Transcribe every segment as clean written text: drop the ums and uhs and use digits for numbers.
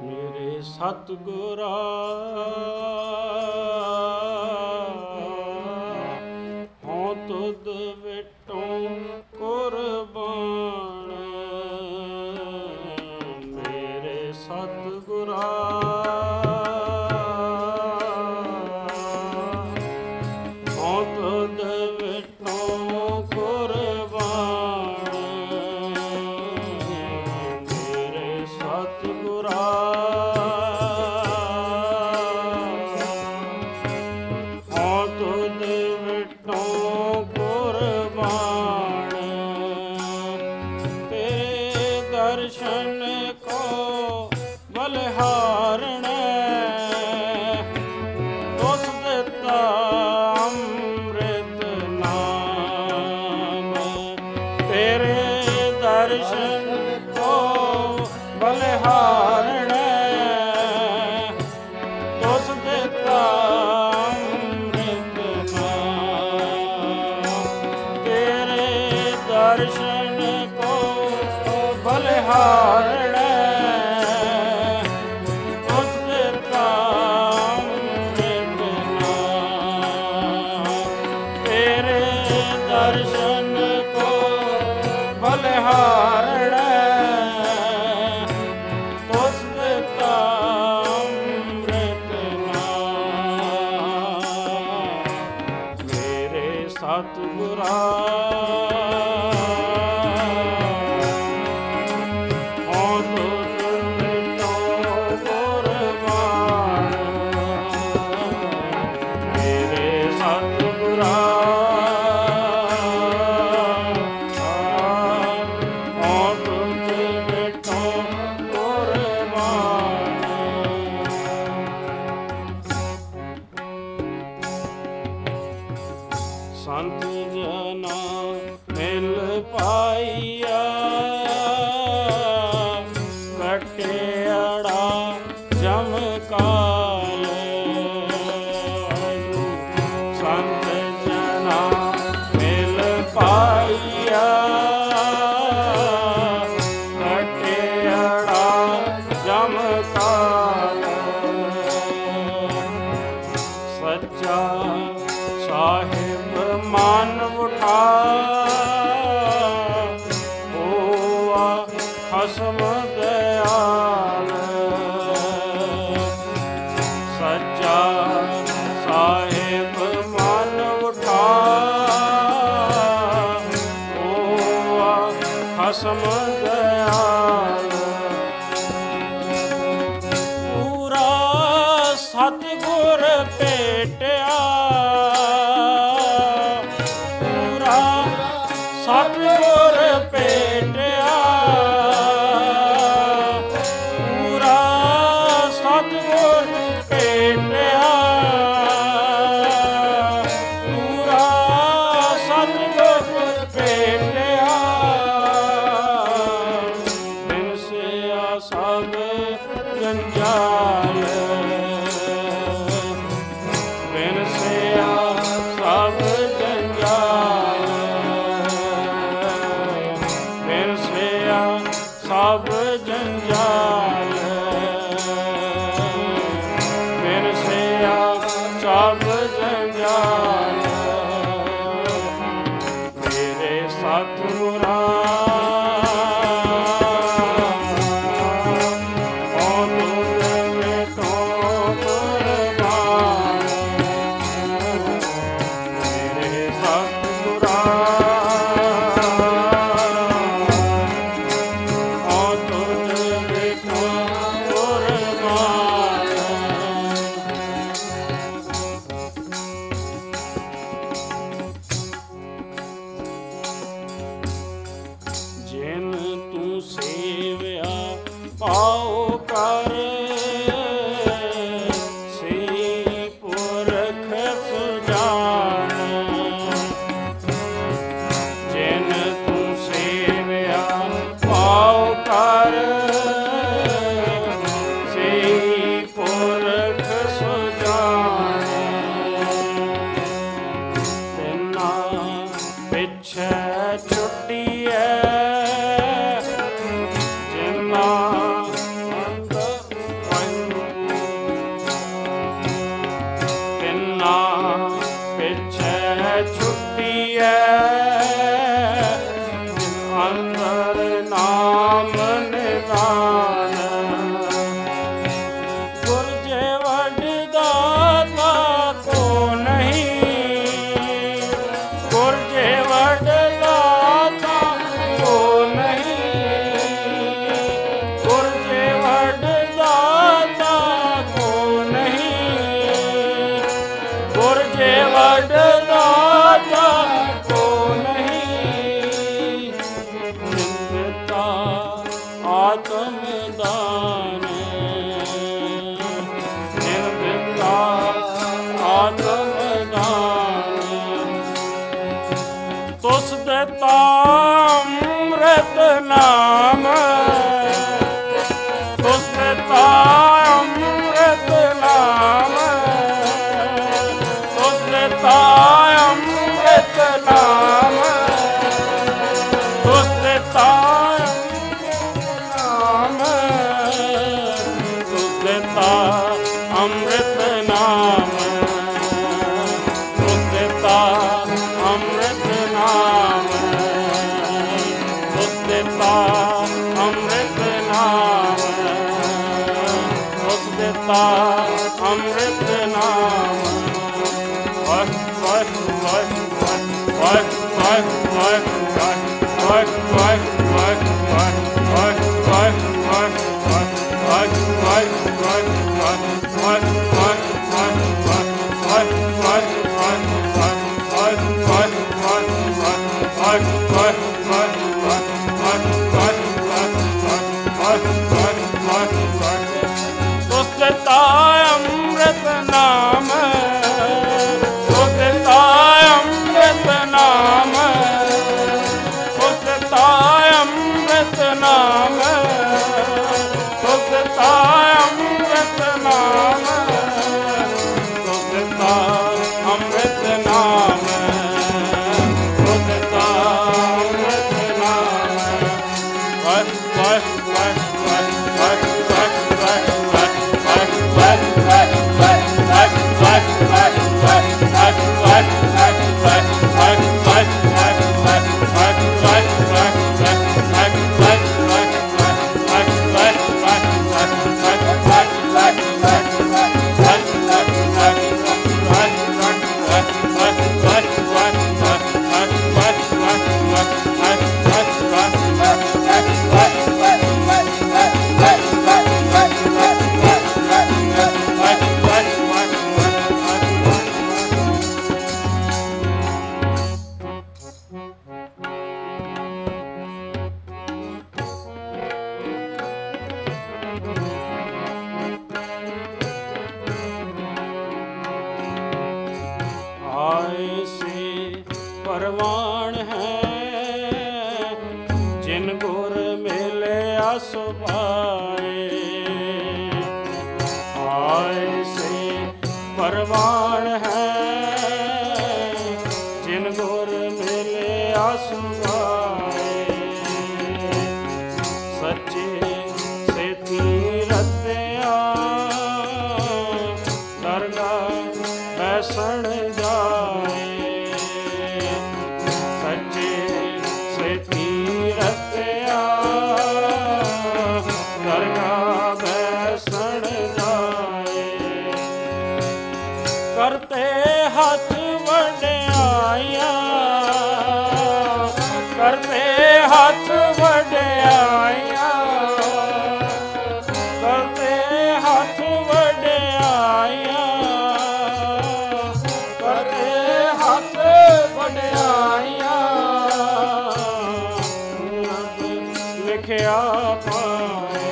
ਮੇਰੇ ਸਤਿਗੁਰਾ ਹਉ ਤੁਧ ਵਿਟੋਂ ਕੁਰਬਾਨ। ਮੇਰੇ ਸਤਿਗੁਰਾ ਹਉ ਤੁਧ ਵਿਟੋਂ ਕੁਰਬਾਨ। ਮੇਰੇ ਸਤਿਗੁਰਾ ਹਉ ਤੁਧ ਵਿਟੋਂ ਕੁਰਬਾਨ। ਤੇਰੇ ਦਰਸ਼ਨ ਕੋ ਬਲਿਹਾਰਣ ਤੁਸ ਦਿੱਤਾ ਅੰਮ੍ਰਿਤ ਨਾਮ। ਤੇਰੇ ਦਰਸ਼ਨ ਕੋ ਬਲਿਹਾਰਣ ਤੁਸ ਦਿੱਤਾ ਅੰਮ੍ਰਿਤ ਨਾਮ। ਤੇਰੇ ਦਰਸ਼ਨ ਕੋ ਬਲਿਹਾਰਣ ਤੁਸ ਦਿੱਤਾ ਅੰਮ੍ਰਿਤ ਨਾਮ। ਤੇਰੇ ਦਰਸ਼ਨ ਕੋ ਬਲਿਹਾਰਣ ਤੁਸ ਦਿੱਤਾ ਅੰਮ੍ਰਿਤ ਨਾਮ। ਮੇਰੇ ਸਤਿਗੁਰਾ ਹਉ ਤੁਧ ਵਿਟੋਂ ਕੁਰਬਾਨ। ਮੇਰੇ ਸਤਿਗੁਰਾ ਹਉ ਤੁਧ ਵਿਟੋਂ ਕੁਰਬਾਨ। ਸੰਤ ਜਨਾ ਮਿਲ ਪਾਈਆ ਕਟਿਆੜਾ ਜਮ ਕਾਲ। ਸੰਤ ਜਨਾ ਮਿਲ ਪਾਈਆ ਕਟਿਆੜਾ ਜਮ ਕਾਲ। ਸੱਚਾ ਸਾਹਿਬ ਮਨ ਉਠਾ ਹੋਆ ਖਸਮ ਦਇਆਲ। ਸੱਚਾ ਸਾਹਿਬ ਮਨ ਉਠਾ ਹੋਆ ਖਸਮ ਦਇਆਲ। ਪੂਰਾ ਸਤਿਗੁਰ ਭੇਟਿਆ ਸਤਿਗੁਰ ਭੇਟਿਆ। ਪੂਰਾ ਸਤਿਗੁਰ ਭੇਟਿਆ। ਪੂਰਾ ਸਤਿਗੁਰ ਭੇਟਿਆ। ਬਿਨਸਿਆ ਸਭ ਜੰਜਾਲ। ਬਿਨਸਿਆ ਸਭ ਜੰਜਾਲ। ਬਿਨਸਿਆ ਸਭ ਜੰਜਾਲ। ਬਿਨਸਿਆ ਸਭ ਜੰਜਾਲ। ਮੇਰੇ ਸਤਿਗੁਰਾ ਹਉ ਤੁਧ ਵਿਟੋਂ ਕੁਰਬਾਨ। ਮੇਰੇ ਸਤਿਗੁਰਾ ਹਉ ਤੁਧ ਵਿਟੋਂ ਕੁਰਬਾਨ। ਜਿਨ ਤੂੰ ਸੇਵਿਆ ਪਾਉ ਕਰ ਸੇ ਪੁਰਖ ਸੁਜਾਨ। ਜਿਨ ਤੂੰ ਸੇਵਿਆ ਪਾਉ ਕਰ ਸੇ ਪੁਰਖ ਸੁਜਾਨ। ਤਿਨਾ ਪਿਛੈ ਛੁੱਟੀਐ ਜਿਨਾ ਤੁਸ ਦਿੱਤਾ ਅੰਮ੍ਰਿਤ ਨਾਮ, ਤੁਸ ਦਿੱਤਾ ਅੰਮ੍ਰਿਤ ਨਾਮ, ਤੁਸ ਦਿੱਤਾ ਅੰਮ੍ਰਿਤ ਨਾਮ, ਤੁਸ ਦਿੱਤਾ ਅੰਮ੍ਰਿਤ ਨਾਮ, ਤੁਸ ਦਿੱਤਾ ਅੰਮ੍ਰਿਤ ਨਾਮ, ਤੁਸ ਦਿੱਤਾ ਅੰਮ੍ਰਿਤ ਨਾਮ। ਵਾਹਿ ਵਾਹਿ ਵਾਹਿ ਵਾਹਿ ਵਾਹਿ ਵਾਹਿ ਵਾਹਿ ਵਾਹਿ ਵਾਹਿ ਵਾਹਿ ਵਾਹਿ ਤੁਸ ਦਿੱਤਾ ਅੰਮ੍ਰਿਤ ਨਾਮ, ਤੁਸ ਦਿੱਤਾ ਅੰਮ੍ਰਿਤ ਨਾਮ, ਤੁਸ ਦਿੱਤਾ ਅੰਮ੍ਰਿਤ ਨਾਮ, ਤੁਸ ਦਿੱਤਾ ਅੰਮ੍ਰਿਤ ਨਾਮ, ਤੁਸ ਦਿੱਤਾ ਅੰਮ੍ਰਿਤ ਨਾਮ, ਤੁਸ ਦਿੱਤਾ ਅੰਮ੍ਰਿਤ ਨਾਮ। ਵਾਹਿ ਵਾਹਿ ਵਾਹਿ ਵਾਹਿ ਵਾਹਿ परवान है जिन गुर मिलिया सुभाए, आए से परवान है जिन गुर मिलिया सुभाए, सच्चे से तीरत्या दरगाह बैसन जाए, करते हाथ वड्याइयां, करते हाथ वड्याइयां, करते हाथ वड्याइयां, करते हाथ वड्याइयां, लिखिया पाए,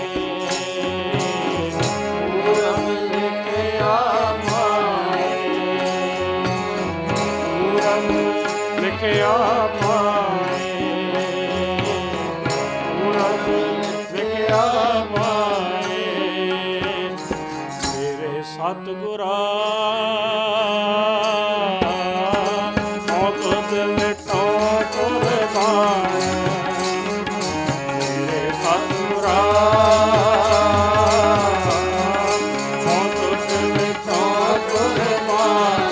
लिखिया लिखिया पाए, लिखिया पाए। मेरे सतगुरा मौत दिल तो कुर्बान, मेरे सतगुरा मौत दिल तो कुर्बान,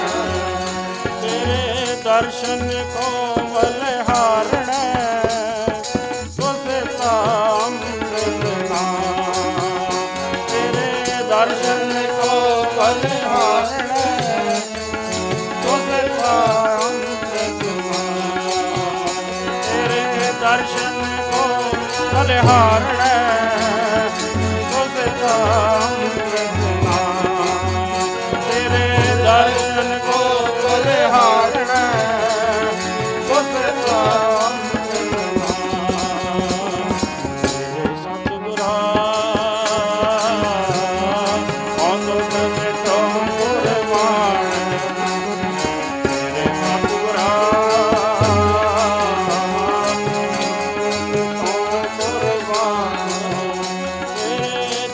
दर्शन को बलिहारण तुस अमृत नाम, तेरे दर्शन को बलिहारण तुस अमृत नाम, तेरे दर्शन को बलिहारण तुस अमृत नाम, तेरे दर्शन को बलिहारण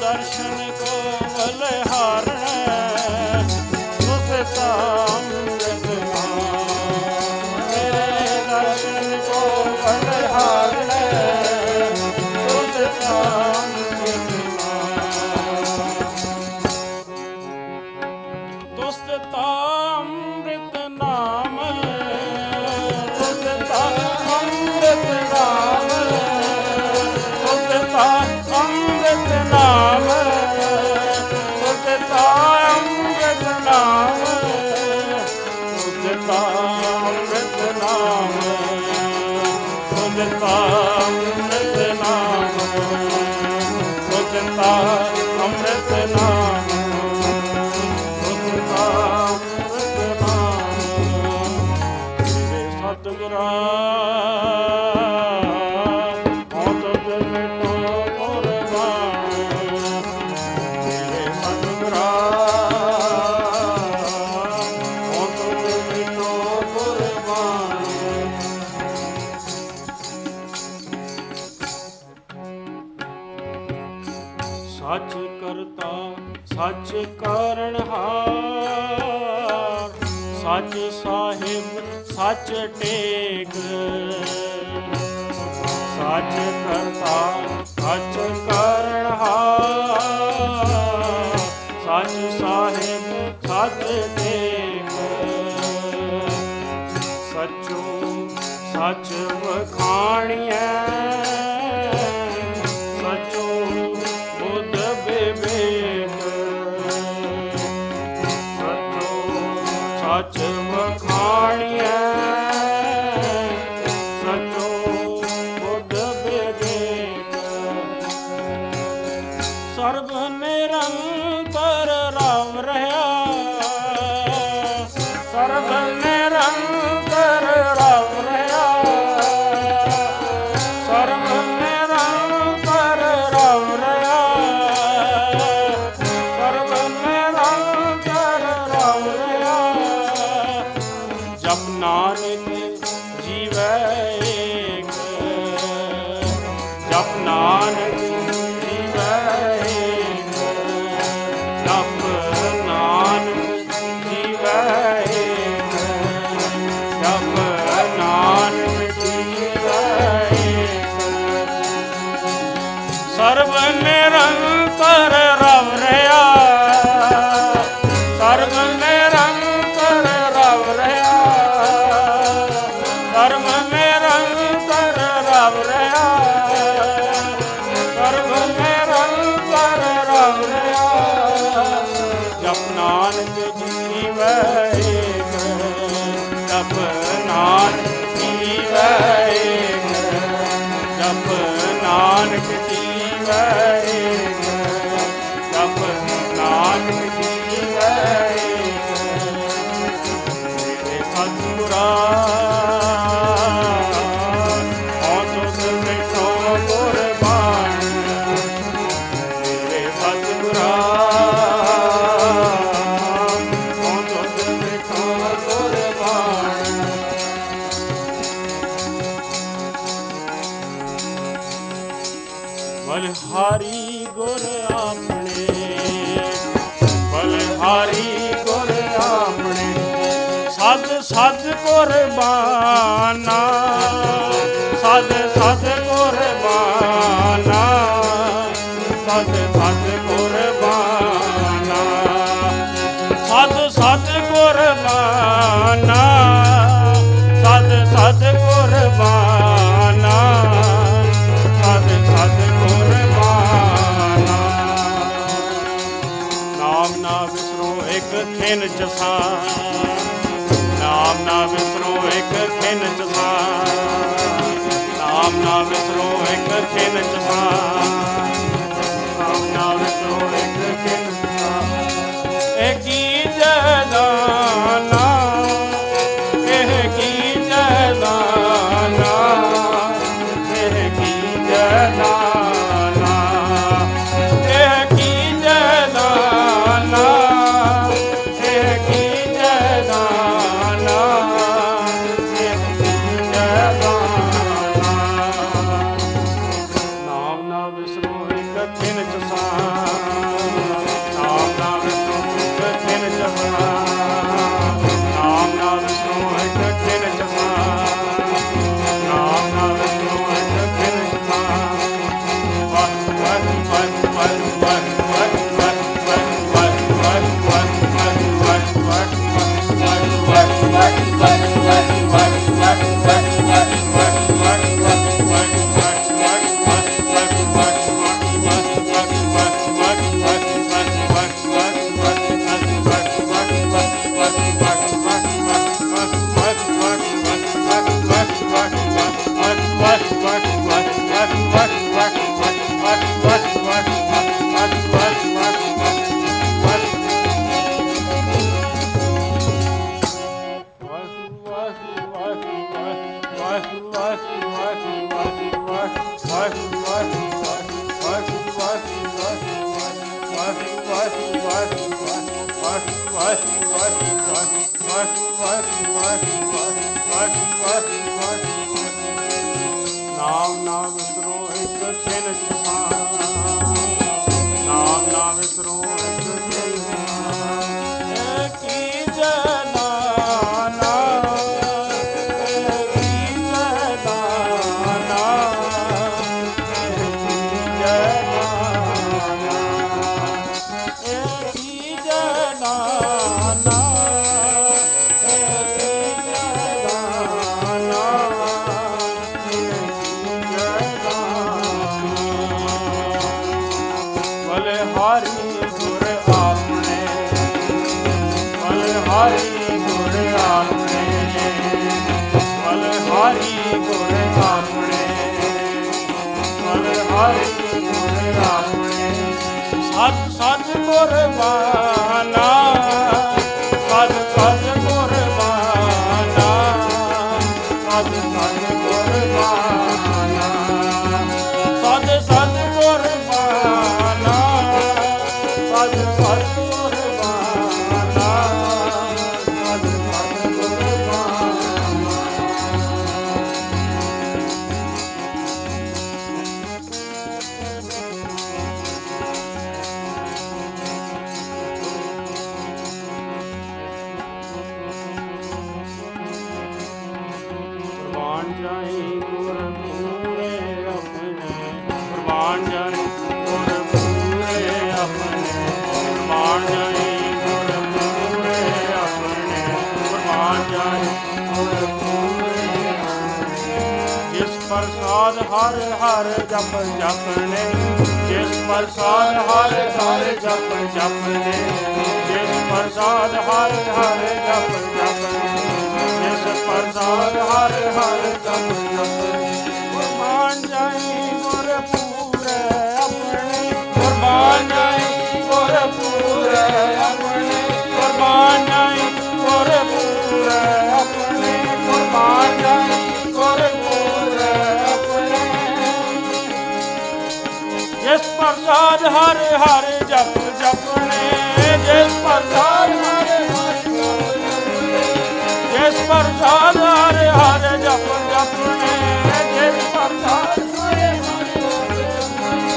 ਦਰਸ਼ਨ ਕੋ ਬਲਿਹਾਰਣ ਤੁਸ ਤਾ ਅੰਮ੍ਰਿਤ ਨਾਮ ਤੇਰੇ ਦਰਸ਼ਨ ਕੋ ਬਲਿਹਾਰਣ ਤੁਸ ਤਾ ਅੰਮ੍ਰਿਤ ਨਾਮ ਤੁਸ ਤਾ ਅੰਮ੍ਰਿਤ ਨਾਮ ਤੁਸ ਤਾ ਅੰਮ੍ਰਿਤ ਨਾਮ ਤੁਸ ਤਾ ਅੰਮ੍ਰਿਤ ਨਾਮ ਤੁਸ ਤਾ ਅੰਮ੍ਰਿਤ ਨਾਮ ਤੁਸ ਤਾ ਅੰਮ੍ਰਿਤ ਨਾਮ ਤੁਸ ਤਾ ਅੰਮ੍ਰਿਤ ਨਾਮ ਤੁਸ ਤਾ ਅੰਮ੍ਰਿਤ ਨਾਮ ਤੁਸ ਤਾ ਅੰਮ੍ਰਿਤ ਨਾਮ ਤੇਰੇ ਸਤਿਗੁਰਾਂ ਸੱਚ ਕਰਤਾ ਸੱਚ ਕਰਨਹਾਰ ਸੱਚ ਸਾਹਿਬ ਸੱਚ ਟੇਕ ਸੱਚ ਕਰਤਾ ਸੱਚ ਕਰਨਹਾਰ ਸੱਚ ਸਾਹਿਬ ਸੱਚ ਟੇਕ ਸੱਚੋ ਸੱਚ ਵਖਾਣੀਐ ਸੱਚ ਵਖਾਣੀਐ ਸੱਚੋ ਬੁੱਧ ਵਿਵੇਕ ਸਰਬ ਨਿਰੰਤਰ ਰਵ ਰਹਾ ਸਰਬ ਨਿਰੰਤਰ ਰਵ ਰਹਾ ਸਰਬ ਨਿਰੰਤਰ ਰਵ ਰਹਾ ਸਰਬ ਨਿਰੰਤਰ ਰਵ ਰਹਾ ਜਪ ਨਾਨਕ ਜੀਵੈ ਏਕ ਜਪ ਨਾਨਕ ਜੀਵੈ ਏਕ ਜਪ ਨਾਨਕ ਜੀਵੈ ਏਕ ਜਪ ਨਾਨਕ ਜੀਵੈ ਏਕ ਸਰਬ ਨਿਰੰਤਰ ਰਵ ਰਹਾ ਸਰਬ ਨਿਰੰਤਰ ਰਵ ਰਹਾ ਸਰਬ ਨਿਰੰਤਰ ਰਵ ਰਹਾ ਸਰਬ ਨਿਰੰਤਰ ਰਵ ਰਹਾ ਜਪ ਨਾਨਕ ਜੀਵੈ ਏਕ ਜਪ ਨਾਨਕ ਜੀਵੈ ਏਕ ਜਪ ਨਾਨਕ ਜੀਵੈ ਏਕ ਜਪ ਨਾਨਕ ਜੀਵੈ ਏਕ ਤੇਰੇ ਸਤਿਗੁਰਾਂ ਹਉ ਤੁਧ ਬੈਠੋ ਕੁਰਬਾਨ ਤੇਰੇ ਸਤਿਗੁਰਾਂ ਹਉ ਤੁਧ ਬੈਠੋ ਕੁਰਬਾਨ ਬਲਿਹਾਰੀ ਗੁਰ ਆਪਣੇ ਬਲਿਹਾਰੀ ਗੁਰ ਆਪਣੇ ਸਦ ਸਦ ਕੁਰਬਾਨਾ ਸਦ ਸਦ ਕੁਰਬਾਨਾ ਸਦ ਸਦ ਕੁਰਬਾਨਾ ਸਦ ਸਦ ਕੁਰਬਾਨਾ ਸਦ ਸਦ ਕੁਰਬਾਨਾ ਸਦ ਸਦ ਕੁਰਬਾਨਾ ਨਾਮ ਨਾ ਵਿਸਰੋ ਇੱਕ ਖਿਨ ਜਸਾ ਨਾਮ ਨਾ ਵਿਸਰੋ ਇੱਕ ਖਿਨ ਜਸਾ ਨਾਮ ਨਾ ਵਿਸਰੋ ਇੱਕ ਖਿਨ ਜਸਾ ਨਾਮ ਨਾ ਵਿਸਰੋ ਇੱਕ ਖਿਨ ਜਸਾ ਇਹ ਕੀ ਜੈਦਾਨਾ ਇਹ ਕੀ ਜੈਦਾਨਾ ਇਹ ਕੀ ਜੈਦਾਨਾ ਇਹ ਕੀ ਜੈਦਾਨਾ ਇਹ ਕੀ ਜੈਦਾਨਾ ਨਾਮ ਨਾ ਵਿਸਰੋ ਇੱਕ ਖਿਨ ਜਸਾਨ, ਨਾਮ ਨਾ ਵਿਸਰੋ ਇੱਕ ਖਿਨ ਜਸਾਨ। ਕੀ ਜਨਾਨਾ ਕੀ ਜਨਾਨਾ ਕੀ ਜਨਾਨਾ ਬਲਿਹਾਰੀ ਗੁਰ ਆਪਣੇ, ਬਲਿਹਾਰੀ ਗੁਰ ਆਪਣੇ, ਬਲਿਹਾਰੀ ਗੁਰ ਆਪਣੇ, ਬਲਿਹਾਰੀ ਗੁਰ ਆਪਣੇ। ਸਤ ਸਤ ਕੁਰਬਾਨਾ, ਸਤ ਸਤ ਕੁਰਬਾਨਾ, ਸਤ ਸਤ ਕੁਰਬਾਨਾ, ਸਤ ਸਤ ਕੁਰਬਾਨਾ, ਸਤ ਸਤ ਕੁਰਬਾਨਾ, ਸਤ ਸਤ ਕੁਰਬਾਨਾ। ਕੁਰਬਾਨ ਜਾਏ ਗੁਰ ਪੂਰੇ ਆਪਣੇ, ਕੁਰਬਾਨ ਜਾਏ ਗੁਰ ਪੂਰੇ ਆਪਣੇ, ਕੁਰਬਾਨ ਜਾਏ ਗੁਰ ਪੂਰੇ ਆਪਣੇ, ਕੁਰਬਾਨ ਜਾਏ ਗੁਰ ਪੂਰੇ ਆਪਣੇ। ਜਿਸ ਪ੍ਰਸਾਦ ਹਰ ਹਰ ਜਪ ਜਪਨੇ, ਜਿਸ ਪ੍ਰਸਾਦ ਹਰ ਹਰ ਜਪ ਜਪਨੇ, ਜਿਸ ਪ੍ਰਸਾਦ ਹਰ ਹਰ ਜਪ ਜਪਨੇ, ਜਿਸ ਪ੍ਰਸਾਦ ਹਰ ਹਰ ਜਪ ਜਪਨੇ। ਕੁਰਬਾਨ ਜਾਏ ਗੁਰ ਪੂਰੇ ਆਪਣੇ, ਕੁਰਬਾਨ ਜਾਏ ਗੁਰ ਪੂਰੇ ਆਪਣੇ, ਕੁਰਬਾਨ ਜਾਏ ਗੁਰ ਪੂਰੇ ਆਪਣੇ, ਕੁਰਬਾਨ ਜਾਏ ਗੁਰ ਪੂਰੇ ਆਪਣੇ। ਜਿਸ ਪ੍ਰਸਾਦ ਹਰ ਹਰ ਜਪ ਜਪਨੇ, ਜਿਸ ਪ੍ਰਸਾਦ ਹਰ ਹਰ ਜਿਸ ਪ੍ਰਸਾਦ ਹਰ ਹਰ ਜਪ ਜਪਨੇ, ਜਿਸ ਪ੍ਰਸਾਦ ਹਰ ਹਰ ਜਪ ਜਪਨੇ।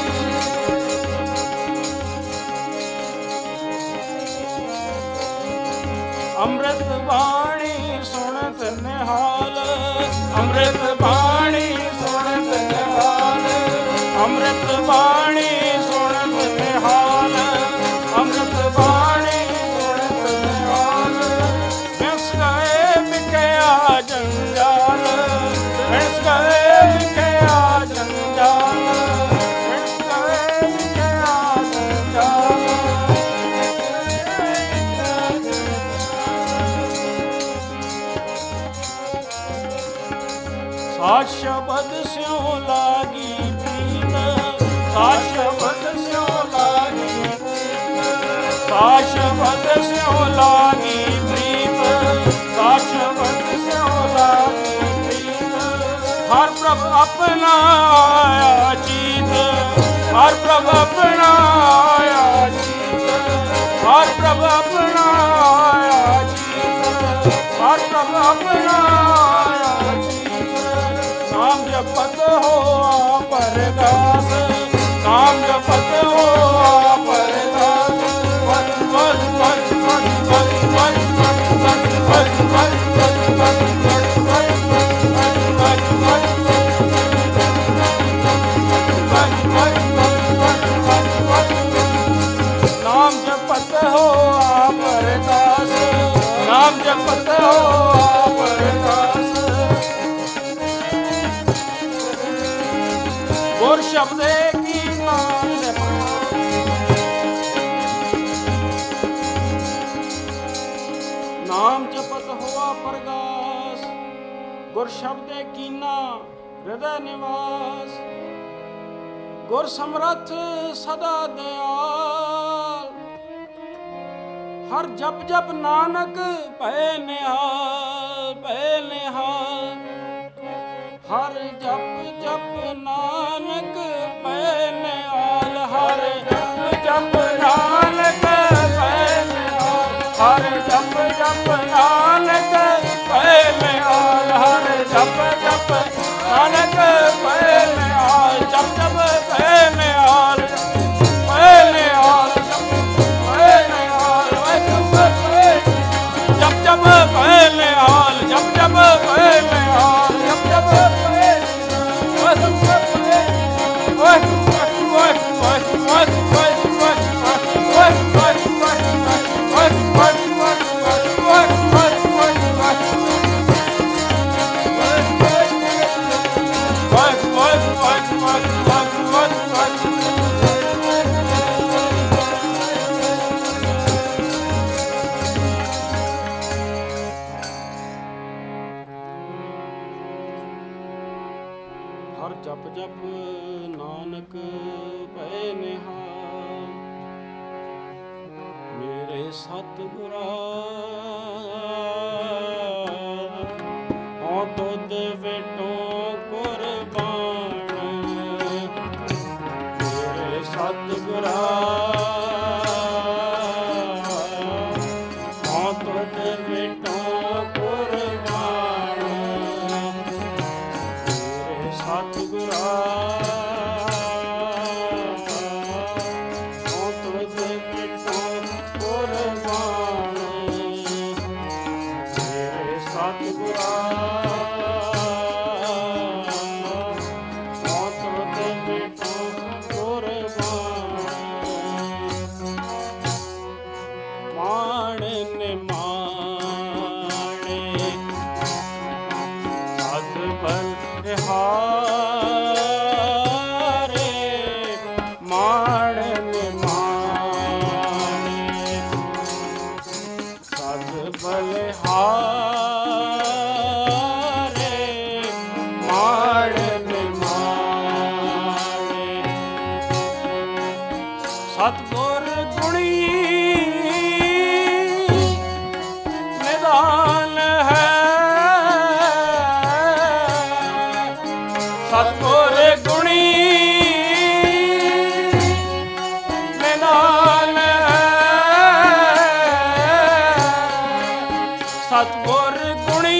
ਅੰਮ੍ਰਿਤ ਬਾਣੀ ਸੁਣਤ ਨਿਹਾਲ, ਅੰਮ੍ਰਿਤ ਬਾਣੀ ਸੁਣਤ ਨਿਹਾਲ, ਅੰਮ੍ਰਿਤ ਬਾਣੀ ਸੁਣਤ ਨਿਹਾਲ, ਅੰਮ੍ਰਿਤ ਬਾਣੀ ਸੁਣਤ ਨਿਹਾਲ। ਵਿਸ ਗਏ ਵਿਖਿਆ ਜੰਜਾਲ, ਵਿਸ ਗਏ ਵਿਖਿਆ ਜੰਜਾਲ, ਵਿਸ ਗਏ ਵਿਖਿਆ ਜੰਜਾਲ। ਸਾਧ ਸ਼ਬਦ ਸਿਉ ਲਾਗੀ ਪ੍ਰੀਤ, ਸਾਧ ਸ਼ਬਦ ਸਿਉ ਲਾਗੀ ਪ੍ਰੀਤ, ਸਾਧ ਸ਼ਬਦ ਸਿਉ ਲਾਗੀ ਪ੍ਰੀਤ, ਸਾਧ ਸ਼ਬਦ ਸਿਉ ਲਾਗੀ ਪ੍ਰੀਤ। ਹਰ ਪ੍ਰਭ ਆਪਣਾ ਆਇਆ ਜੀਤ, ਹਰ ਪ੍ਰਭ ਆਪਣਾ ਆਇਆ ਜੀਤ, ਹਰ ਪ੍ਰਭ ਆਪਣਾ ਆਇਆ ਜੀਤ, ਹਰ ਪ੍ਰਭ ਆਪਣਾ ਆਇਆ ਜੀਤ। ਨਾਮ ਜਪਤ ਹੋਆ ਪਰਦਾਸ, ਨਾਮ ਜਪਤ ਹੋਆ ਪਰਦਾਸ। ਵਰ ਵਰ ਵਰ ਵਰ ਵਰ ਵਰ ਵਰ ਵਰ ਵਰ ਵਰ ਵਰ ਵਰ ਵਰ ਨਾਮ ਜਪਤ ਹੋਆ ਪਰਦਾਸ, ਨਾਮ ਜਪਤ ਹੋਆ ਪਰਦਾਸ। ਗੁਰ ਸ਼ਬਦੇ ਕੀ ਨਾਮ ਨਾਮ ਜਪਤ ਹੋਆ ਪਰਗਾਸ। ਗੁਰ ਸ਼ਬਦੇ ਕੀਨਾ ਹਿਰਦੈ ਨਿਵਾਸ। ਗੁਰ ਸਮਰੱਥ ਸਦਾ ਦਿਆਲ। ਹਰ ਜਪ ਜਪ ਨਾਨਕ ਭੈ ਨਿਹਾਲ, ਭੈ ਨਿਹਾਲ। ਹਰ ਜਪ ਜਪ ਨਾਨਕ ਭੈ ਨਿਹਾਲ, ਹਰ ਜਪ ਜਪ ਨਾਨਕ ਜਪ ਨਾਨਕ ਭੈ ਨਿਹਾਲ। ਮੇਰੇ ਸਤਿਗੁਰਾ ਹਉ ਤੁਧ ਵਿਟੋ ਕੁਰਬਾਨ। ਮੇਰੇ ਸਤਿਗੁਰਾ ਹਉ ਤੁਧ ਵਿਟੋ ਕੁਰਬਾਨ। ਮੇਰੇ ਸਤਿਗੁਰਾ ਸਤਿਗੁਰ ਗੁਣੀ ਨਿਦਾਨ ਹੈ। ਸਤਿਗੁਰ ਗੁਣੀ ਨਿਦਾਨ ਹੈ। ਸਤਿਗੁਰ ਗੁਣੀ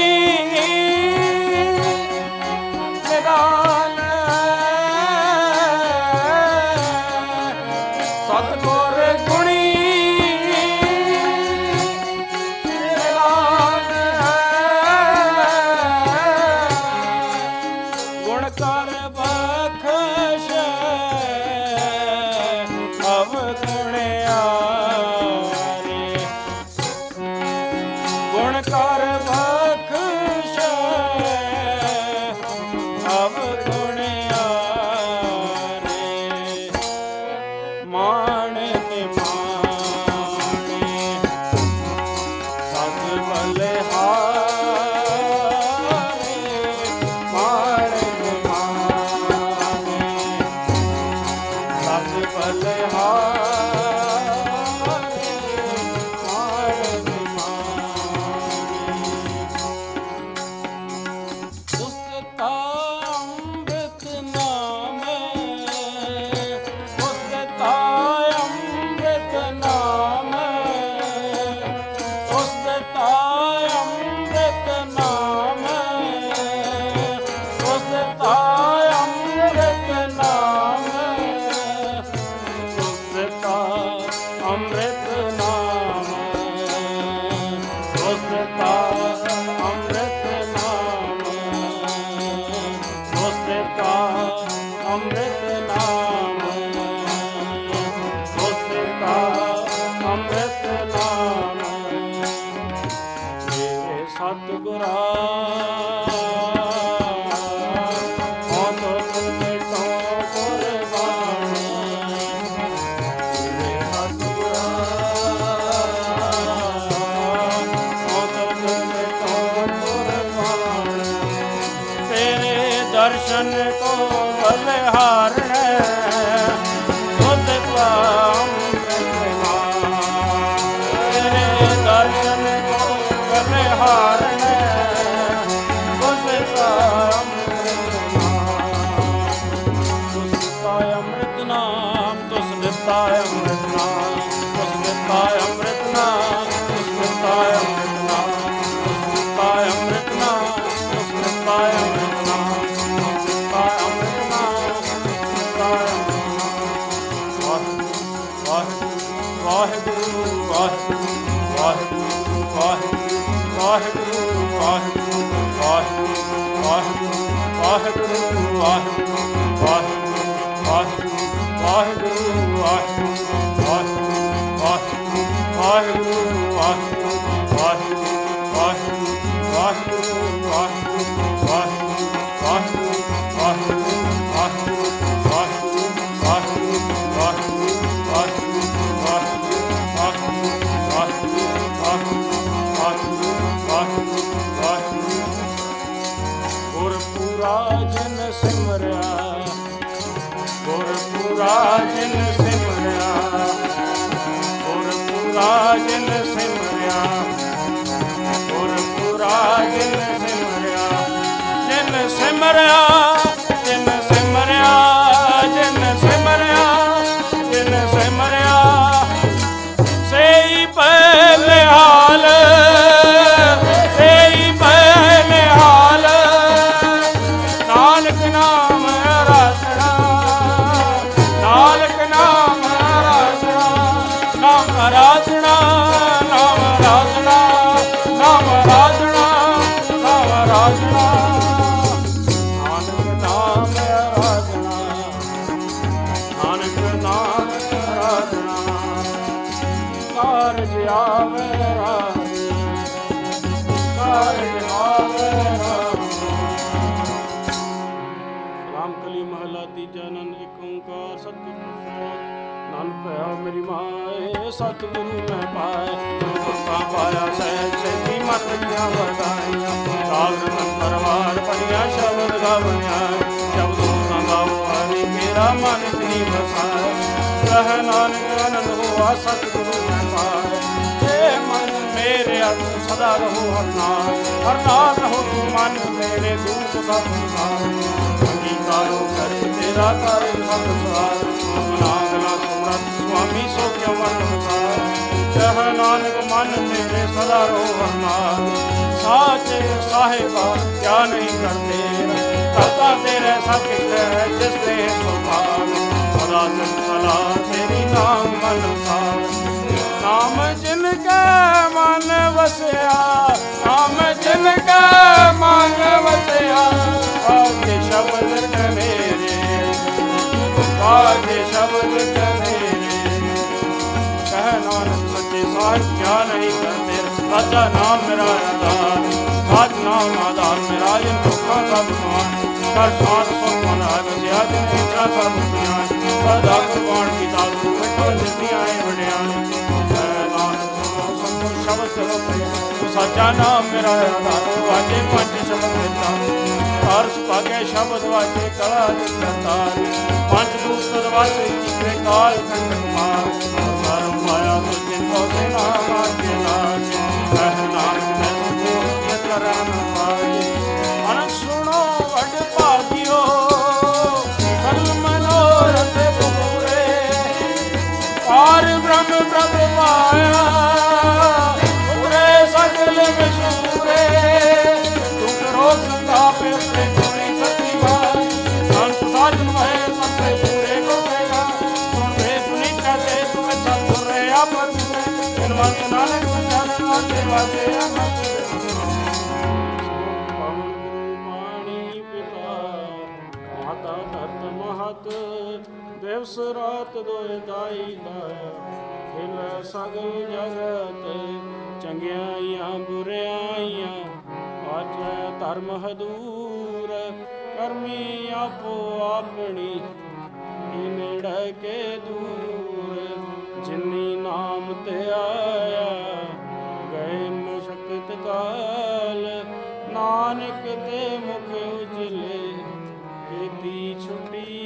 ਨਿਦਾਨ ਸਤਿਗੁਰ ਗੁਣੀ ਨਿਦਾਨ ਗੁਣ ਕਰ ਬਖਸ਼ ਅਵਗੁਣਿਆਰੇ। ਗੁਣ ਕਰ ਬਖਸ਼ ਅਵਗੁਣਿਆਰੇ। ਮਾਣ ਨਿਮਾਣੇ ਸਤ ਬਲਿਹਾਰੇ। ਮਾਣ ਨਿਮਾਣੇ ਸਤ ਬਲਿਹਾਰੇ। ਮਾਣ ਨਿਮਾਣੇ ਦੁਸਤਾ ਅੰਮ੍ਰਿਤ ਨਾਮ। ਦੁਸਤਾ ਅੰਮ੍ਰਿਤ ਨਾਮ। ਦੁਸਤਾ ਅੰਮ੍ਰਿਤ ਨਾਮ। ਦੁਸਤਾ ਅੰਮ੍ਰਿਤ ਨਾਮ। ਦੁਸਤਾ ਅੰਮ੍ਰਿਤ ਨਾਮ। ਦੁਸਤਾ ਅੰਮ੍ਰਿਤ ਨਾਮ। ਦੁਸਤਾ ਅੰਮ੍ਰਿਤ ਨਾਮ। ਦੁਸਤਾ ਅੰਮ੍ਰਿਤ ਨਾਮ। ਮੇਰੇ ਸਤਿਗੁਰਾ ਹਉ ਤੁਧ ਵਿਟੋ ਕੁਰਬਾਨ। ਮੇਰੇ ਸਤਿਗੁਰਾ ਹਉ ਤੁਧ ਵਿਟੋ ਕੁਰਬਾਨ। ਤੇਰੇ ਦਰਸ਼ਨ ਕੋ ਬਲਿਹਾਰਣ ਤੁਧ ਪਾਮ ਤੇਰੇ ਦਰਸ਼ਨ ਕੋ ਬਲਿਹਾਰਣ ਤੁਧ ਪਾਮ। ਤੁਸ ਦਿੱਤਾ ਅੰਮ੍ਰਿਤ ਨਾਮ। ਤੁਸ ਦਿੱਤਾ ਅੰਮ੍ਰਿਤ ਨਾਮ। ਤੁਸ ਦਿੱਤਾ ਅੰਮ੍ਰਿਤ ਨਾਮ। ਤੁਸ ਦਿੱਤਾ ਅੰਮ੍ਰਿਤ ਨਾਮ। ਤੁਸ ਦਿੱਤਾ ਅੰਮ੍ਰਿਤ ਨਾਮ। ਤੁਸ ਦਿੱਤਾ ਅੰਮ੍ਰਿਤ ਨਾਮ। ਤੁਸ ਦਿੱਤਾ ਅੰਮ੍ਰਿਤ ਨਾਮ। ਤੁਸ ਦਿੱਤਾ ਅੰਮ੍ਰਿਤ ਨਾਮ। ਵਾਹਿਗੁਰੂ ਵਾਹਿਗੁਰੂ ਵਾਹਿਗੁਰੂ ਵਾਹਿਗੁਰੂ ਵਾਹਿਗੁਰੂ ਵਾਹਿਗੁਰੂ ਵਾਹਿਗੁਰੂ ਵਾਹਿਗੁਰੂ ਵਾਹਿਗੁਰੂ ਵਾਹਿਗੁਰੂ ਵਾਹਿਗੁਰੂ ਵਾਹਿਗੁਰੂ ਵਾਹਿਗੁਰੂ ਵਾਹਿਗੁਰੂ ਵਾਹਿਗੁਰੂ ਵਾਹਿਗੁਰੂ ਵਾਹਿਗੁਰੂ ਗੁਰਪੁਰਾ ਜਨ ਸਿਮਰਿਆ ਮਰਿਆ ਸਈ ਪੈ ਨਿਹਾਲ ਸਈ ਪੈ ਨਿਹਾਲ ਨਾਨਕ ਨਾਮ ਆਰਾਧਨਾ ਨਾਨਕ ਨਾਮ ਆਰਾਧਨਾ ਨਾਮ ਆਰਾਧਨਾ ਨਾਮ ਆਰਾਧਨਾ ਨਾਮ ਆਰਾਧਨਾ ਨਾਮ ਆਰਾਧਨਾ ਨਾਨਕ ਨਾਮ ਆਰਾਧਨਾ ਨਾਨਕ ਨਾਮ ਆਰਾਧਨਾ ਕਾਰਜ ਆਵੇ ਰਾਧੇ ਕਾਰਜ ਆਵੇ ਰਾਮਕਲੀ ਮਹਲਾ ਤੀਜਾ ਆਨੰਦ ਏਕ ਓੰਕਾਰ ਸਤਿਗੁਰੂ ਨਾਨਕ ਭਇਆ ਮੇਰੀ ਮਾਏ ਸਤਿਗੁਰੂ ਮੈਂ ਪਾਏ ਗੁਰਤਾ ਪਾਇਆ ਸਹਿਜ ਸੇਤੀ ਮਨ ਰਖਿਆ ਵਰਦਾਈਆਂ ਸਾਧ ਸੰਗ ਪਰਵਾਰ ਪੜਿਆ ਸ਼ਬਦ ਗਾਵਿਆ ਸ਼ਬਦੋ ਨਾ ਗਾਵੋ ਹਰੀ ਮੇਰਾ ਮਨ ਇਤਨੀ ਵਸਾਏ ਰਹਿ ਨਾਨਕ ਆਨੰਦ ਹੋਆ ਸਤਿਗੁਰੂ ਮੈਂ ਪਾਏ ਏ ਮਨ ਮੇਰੇ ਅਤ ਸਦਾ ਰਹੋ ਹਰ ਨਾਲ ਰਹੋ ਤੂੰ ਮਨ ਮੇਰੇ ਦੂਤ ਸਭ ਸੰਸਾਰ ਅੰਗੀਕਾਰੋ ਕਰ ਤੇਰਾ ਕਰ ਸਭ ਸਵਾਰ ਨਾਗਲਾ ਸੁਮਰਤ ਸੁਆਮੀ ਸੋ ਕਿਉ ਮਨ ਵਸਾਰ ਰਹਿ ਨਾਨਕ ਮਨ ਮੇਰੇ ਸਦਾ ਰਹੋ ਹਰ ਨਾਲ ਸਾਚੇ ਸਾਹਿਬਾ ਕਿਆ ਨਹੀਂ ਕਰਦੇ ਕਰਤਾ ਤੇਰੇ ਸਭ ਕਿਛ ਹੈ ਜਿਸ ਤੇ ਸੁਭਾਗ ਸਦਾ ਸਲਾ ਤੇਰੀ ਨਾਮ ਮਨ ਸਾਰ ਨਾਮ ਜਿਨ ਕੈ ਮਨ ਵਸਿਆ ਨਾਮ ਜਿਨ ਕੈ ਮਨ ਵਸਿਆ ਆਗੇ ਸ਼ਬਦ ਕਨੇਰੇ ਆਗੇ ਸ਼ਬਦ ਕਨੇਰੇ ਕਹਿ ਨਾਨਕ ਸੱਚੇ ਸਾਹਿਬ ਕਿਆ ਨਹੀਂ ਕਰਦੇ ਸਾਚਾ ਨਾਮ ਮੇਰਾ ਆਧਾਰ ਸਾਚ ਨਾਮ ਆਧਾਰ ਮੇਰਾ ਜਿਨ ਦੁੱਖਾਂ ਸਭ ਸਮਾਨ ਕਰ ਸਾਧ ਸੁਖ ਮਨ ਆਗਿਆ ਜਿਨ ਇੱਛਾ ਸਭ ਗਿਆਨ ਸਦਾ ਕੁਰਬਾਨ ਕੀਤਾ ਤੂੰ ਮਿਟੋ ਦਿੱਤੀਆਂ ਏ ਵਡਿਆਣ ਸ਼ਬਦ ਤੂੰ ਸਾਚਾ ਨਾਮ ਮੇਰਾ ਆਧਾਰ ਵਾਜੇ ਪੰਜ ਸ਼ਬਦ ਦਿੱਤਾ ਹਰ ਸੁਭਾਗੇ ਸ਼ਬਦ ਵਾਜੇ ਕਲਾ ਜਿਤਾਰ ਪੰਜ ਦੂਤ ਵਾਸੇ ਜਿਤੇ ਕਾਲ ਖੰਡ ਕੁਮਾਰ ਧਰਮ ਮਾਇਆ ਤੁਝ ਕੋ ਸੇ ਨਾਮ ਆਗੇ ਨਾਚ ਕਹਿ ਨਾਨਕ ਮੈਂ ਤੂੰ ਕਰਨ ਪਾਈ ਅਨ ਸੁਣੋ ਵਡ ਭਾਗਿਓ ਕਰਮ ਮਨੋਰਥ ਪੂਰੇ ਪਾਰ ਬ੍ਰਹਮ ਪ੍ਰਭ ਪਾਇਆ ਸਗਲ ਵਿਸ਼ੂਰੇ ਤੂੰ ਕਰੋ ਸੰਤਾਪੇ ਉਪਰੇ ਕੋਣੀ ਸਤੀ ਵਾਰ ਸੰਤ ਸਾਜਨ ਮਹੇ ਸੰਤੇ ਪੂਰੇ ਕੋ ਕਹੇਗਾ ਸੁਣ ਵੇ ਸੁਨੀਤਾ ਤੇ ਤੁਮ ਸਤਿਗੁਰ ਰੇ ਆਪਰ ਜਨਮਤ ਨਾਨਕ ਸੰਚਾਰਨ ਵਾਜੇ ਵਾਜੇ ਅਮਰ ਪਵਨ ਗੁਰੂ ਪਾਣੀ ਪਿਤਾ ਮਾਤਾ ਧਰਤ ਮਹਤ ਦਿਵਸ ਰਾਤ ਦੋਇ ਦਾਈ ਦਾਇਆ ਖਿਲ ਸਗਲ ਜਗਤ ਚੰਗਿਆਈਆਂ ਬੁਰਿਆਈਆਂ ਆਚੈ ਧਰਮ ਹਦੂਰ ਕਰਮੀ ਆਪੋ ਆਪਣੀ ਕੀ ਨੇੜੇ ਕੇ ਦੂਰ ਜਿਨੀ ਨਾਮ ਤੇ ਆਇਆ ਗਏ ਮੁਸ਼ਕਤ ਕਾਲ ਨਾਨਕ ਤੇ ਮੁਖ ਉਜਲੇ ਕੀਤੀ ਛੁਟੀ